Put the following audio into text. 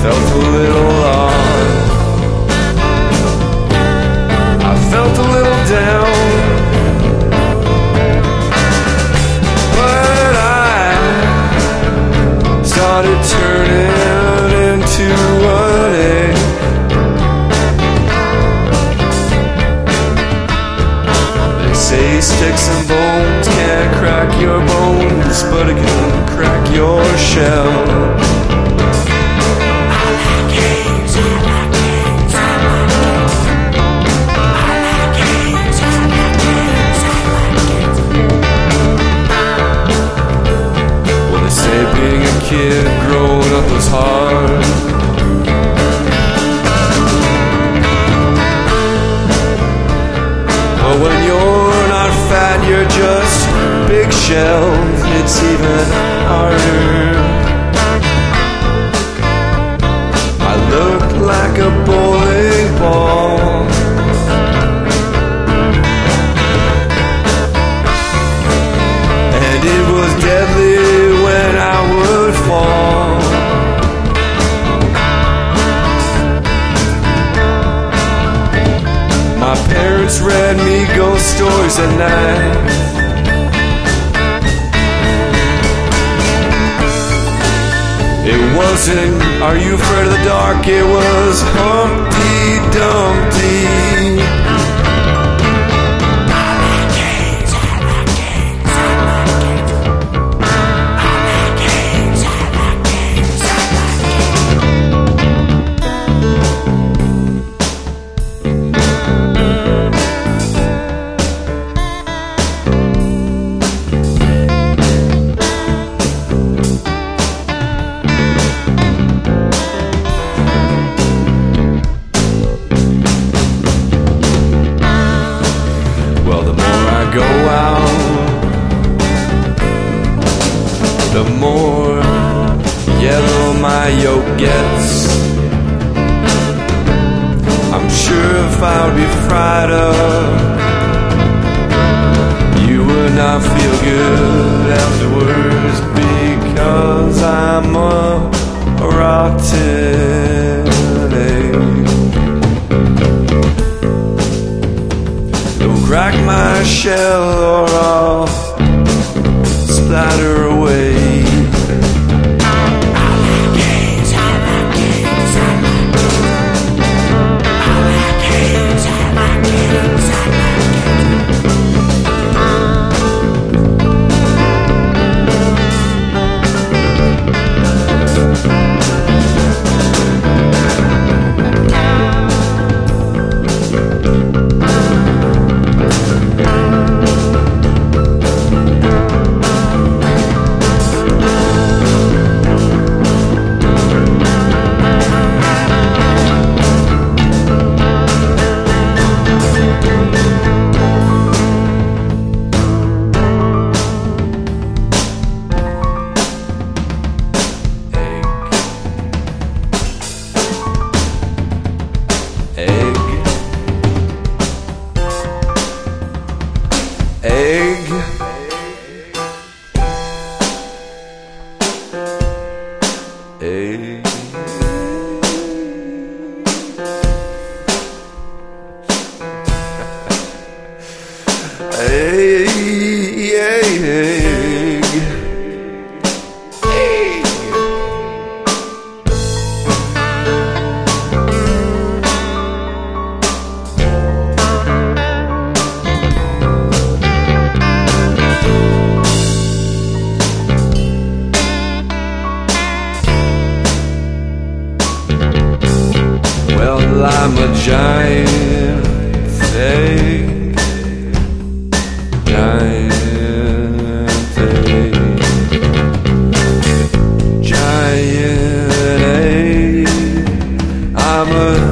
felt a little lost. I felt a little down, but I started turning into an egg. They say sticks and bones can't crack your bones, but it can crack your shell. Being a kid growing up was hard. But when you're not fat, you're just big shell. It's even harder. I look like a bowling ball, and it was deadly when I would fall. My parents read me ghost stories at night. It wasn't, are you afraid of the dark? It was Humpty Dumpty. Go out, the more yellow my yoke gets. I'm sure if I would be fried up, you would not feel good afterwards, because I'm a rotten egg. Crack my shell or I'll splatter away. Egg, egg, I'm a giant egg, giant egg, giant egg. I'm a